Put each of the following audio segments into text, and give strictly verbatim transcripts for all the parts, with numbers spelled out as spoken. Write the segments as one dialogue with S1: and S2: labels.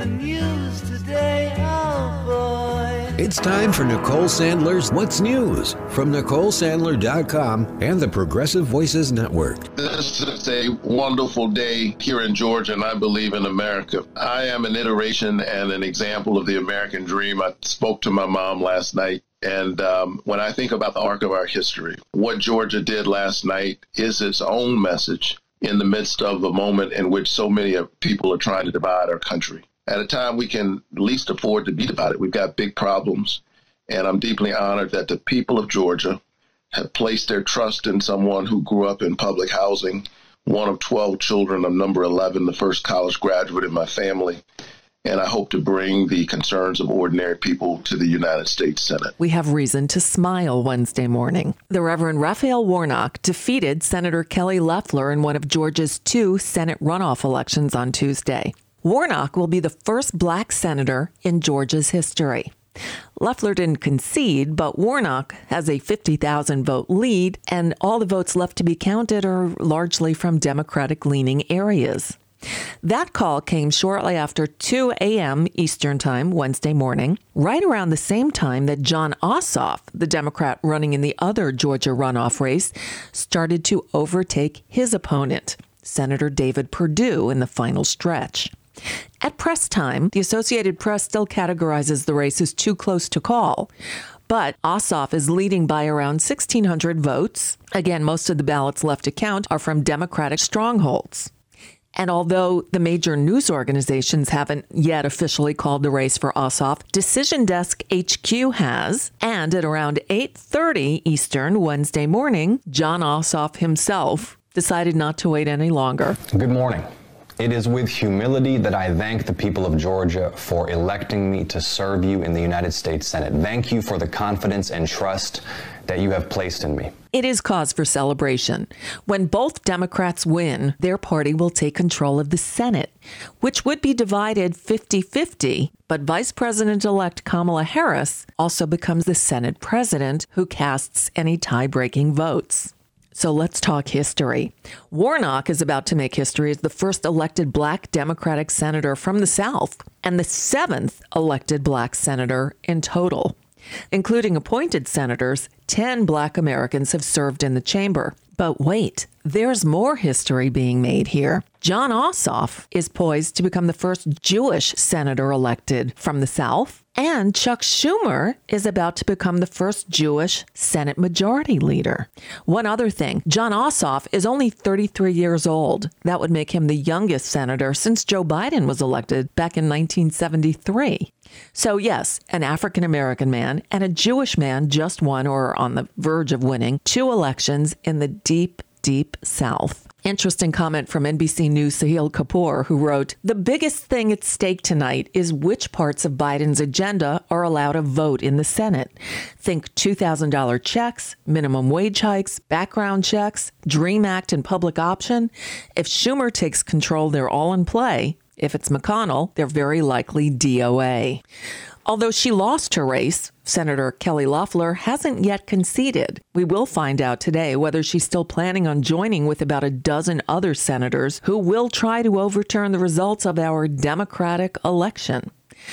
S1: the news today, oh boy.
S2: It's time for Nicole Sandler's What's News from Nicole Sandler dot com and the Progressive Voices Network.
S3: This is a wonderful day here in Georgia, and I believe in America. I am an iteration and an example of the American dream. I spoke to my mom last night, and um, when I think about the arc of our history, what Georgia did last night is its own message in the midst of a moment in which so many people are trying to divide our country. At a time we can least afford to be divided. We've got big problems, and I'm deeply honored that the people of Georgia have placed their trust in someone who grew up in public housing, one of twelve children. I'm number eleven, the first college graduate in my family. And I hope to bring the concerns of ordinary people to the United States Senate.
S4: We have reason to smile Wednesday morning. The Reverend Raphael Warnock defeated Senator Kelly Loeffler in one of Georgia's two Senate runoff elections on Tuesday. Warnock will be the first black senator in Georgia's history. Loeffler didn't concede, but Warnock has a fifty thousand vote lead, and all the votes left to be counted are largely from Democratic-leaning areas. That call came shortly after two a.m. Eastern Time Wednesday morning, right around the same time that Jon Ossoff, the Democrat running in the other Georgia runoff race, started to overtake his opponent, Senator David Perdue, in the final stretch. At press time, the Associated Press still categorizes the race as too close to call. But Ossoff is leading by around sixteen hundred votes. Again, most of the ballots left to count are from Democratic strongholds. And although the major news organizations haven't yet officially called the race for Ossoff, Decision Desk H Q has. And at around eight thirty Eastern Wednesday morning, Jon Ossoff himself decided not to wait any longer.
S5: Good morning. It is with humility that I thank the people of Georgia for electing me to serve you in the United States Senate. Thank you for the confidence and trust that you have placed in me.
S4: It is cause for celebration. When both Democrats win, their party will take control of the Senate, which would be divided fifty-fifty, but Vice President-elect Kamala Harris also becomes the Senate president who casts any tie-breaking votes. So let's talk history. Warnock is about to make history as the first elected black Democratic senator from the South and the seventh elected black senator in total. Including appointed senators, ten black Americans have served in the chamber. But wait, there's more history being made here. Jon Ossoff is poised to become the first Jewish senator elected from the South. And Chuck Schumer is about to become the first Jewish Senate Majority Leader. One other thing, Jon Ossoff is only thirty-three years old. That would make him the youngest senator since Joe Biden was elected back in nineteen seventy-three. So yes, an African-American man and a Jewish man just won or are on the verge of winning two elections in the deep, deep South. Interesting comment from N B C News' Sahil Kapoor, who wrote, "The biggest thing at stake tonight is which parts of Biden's agenda are allowed a vote in the Senate. Think two thousand dollars checks, minimum wage hikes, background checks, DREAM Act and public option. If Schumer takes control, they're all in play. If it's McConnell, they're very likely D O A." Although she lost her race, Senator Kelly Loeffler hasn't yet conceded. We will find out today whether she's still planning on joining with about a dozen other senators who will try to overturn the results of our Democratic election.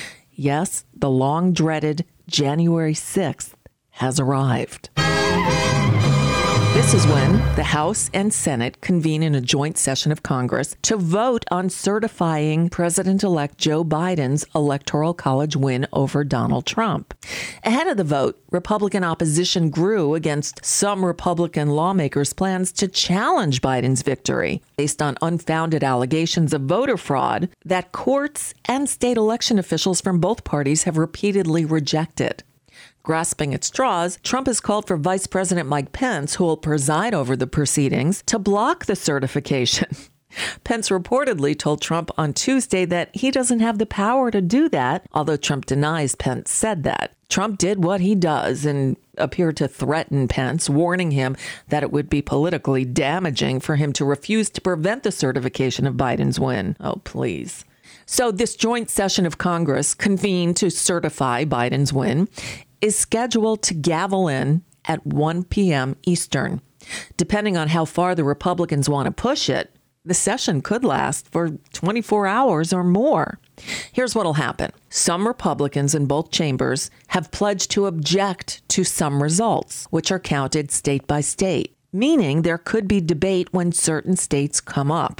S4: Yes, the long-dreaded January sixth has arrived. This is when the House and Senate convene in a joint session of Congress to vote on certifying President-elect Joe Biden's Electoral College win over Donald Trump. Ahead of the vote, Republican opposition grew against some Republican lawmakers' plans to challenge Biden's victory based on unfounded allegations of voter fraud that courts and state election officials from both parties have repeatedly rejected. Grasping at straws, Trump has called for Vice President Mike Pence, who will preside over the proceedings, to block the certification. Pence reportedly told Trump on Tuesday that he doesn't have the power to do that, although Trump denies Pence said that. Trump did what he does and appeared to threaten Pence, warning him that it would be politically damaging for him to refuse to prevent the certification of Biden's win. Oh, please. So this joint session of Congress convened to certify Biden's win is scheduled to gavel in at one p.m. Eastern. Depending on how far the Republicans want to push it, The session could last for twenty-four hours or more. Here's what'll happen. Some Republicans in both chambers have pledged to object to some results, which are counted state by state, meaning there could be debate when certain states come up.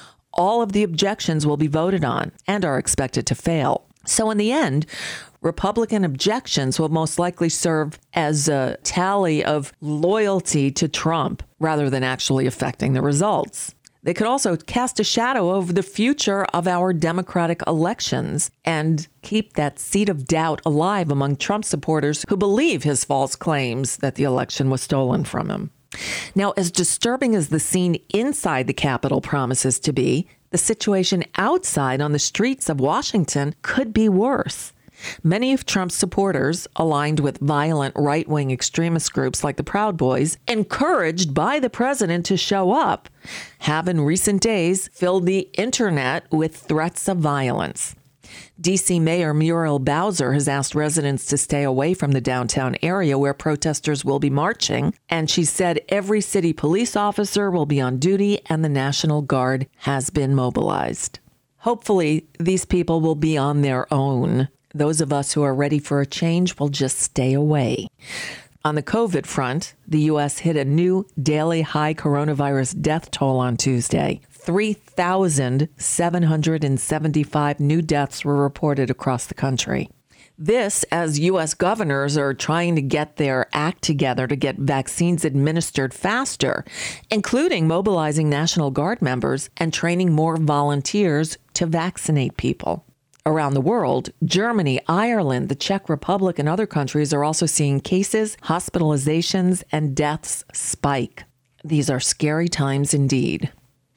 S4: All of the objections will be voted on and are expected to fail. So in the end, Republican objections will most likely serve as a tally of loyalty to Trump rather than actually affecting the results. They could also cast a shadow over the future of our Democratic elections and keep that seed of doubt alive among Trump supporters who believe his false claims that the election was stolen from him. Now, as disturbing as the scene inside the Capitol promises to be, the situation outside on the streets of Washington could be worse. Many of Trump's supporters, aligned with violent right-wing extremist groups like the Proud Boys, encouraged by the president to show up, have in recent days filled the internet with threats of violence. D C Mayor Muriel Bowser has asked residents to stay away from the downtown area where protesters will be marching, and she said every city police officer will be on duty and the National Guard has been mobilized. Hopefully, these people will be on their own. Those of us who are ready for a change will just stay away. On the COVID front, the U S hit a new daily high coronavirus death toll on Tuesday. three thousand seven hundred seventy-five new deaths were reported across the country. This as U S governors are trying to get their act together to get vaccines administered faster, including mobilizing National Guard members and training more volunteers to vaccinate people. Around the world, Germany, Ireland, the Czech Republic, and other countries are also seeing cases, hospitalizations, and deaths spike. These are scary times indeed.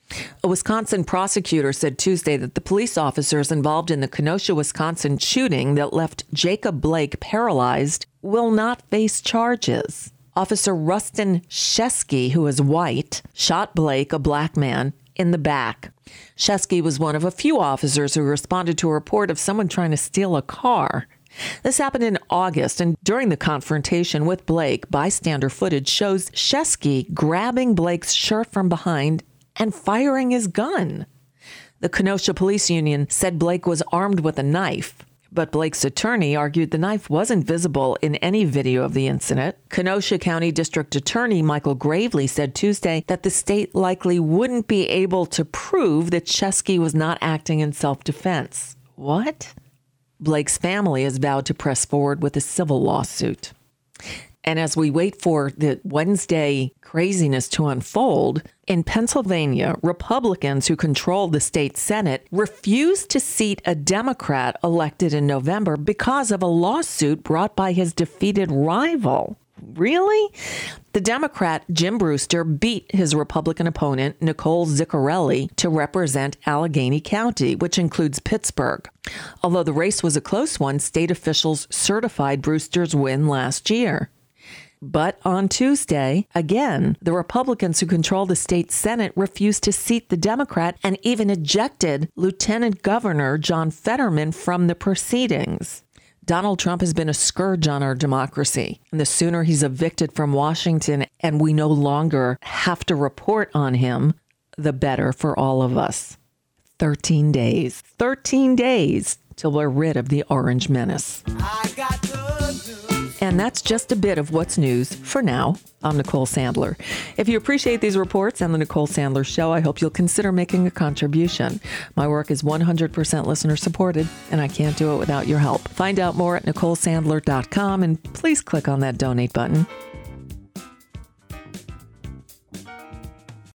S4: A Wisconsin prosecutor said Tuesday that the police officers involved in the Kenosha, Wisconsin shooting that left Jacob Blake paralyzed will not face charges. Officer Rustin Shesky, who is white, shot Blake, a black man, in the back. Shesky was one of a few officers who responded to a report of someone trying to steal a car. This happened in August, and during the confrontation with Blake, bystander footage shows Shesky grabbing Blake's shirt from behind and firing his gun. The Kenosha Police Union said Blake was armed with a knife, but Blake's attorney argued the knife wasn't visible in any video of the incident. Kenosha County District Attorney Michael Gravely said Tuesday that the state likely wouldn't be able to prove that Shesky was not acting in self-defense. What? Blake's family has vowed to press forward with a civil lawsuit. And as we wait for the Wednesday craziness to unfold, in Pennsylvania, Republicans who control the state Senate refused to seat a Democrat elected in November because of a lawsuit brought by his defeated rival. Really? The Democrat, Jim Brewster, beat his Republican opponent, Nicole Ziccarelli, to represent Allegheny County, which includes Pittsburgh. Although the race was a close one, state officials certified Brewster's win last year. But on Tuesday, again, the Republicans who control the state Senate refused to seat the Democrat and even ejected Lieutenant Governor John Fetterman from the proceedings. Donald Trump has been a scourge on our democracy, and the sooner he's evicted from Washington and we no longer have to report on him, the better for all of us. Thirteen days. Thirteen days till we're rid of the orange menace.
S1: I got good news.
S4: And that's just a bit of what's news for now. I'm Nicole Sandler. If you appreciate these reports and the Nicole Sandler Show, I hope you'll consider making a contribution. My work is one hundred percent listener supported, and I can't do it without your help. Find out more at nicole sandler dot com, and please click on that donate button.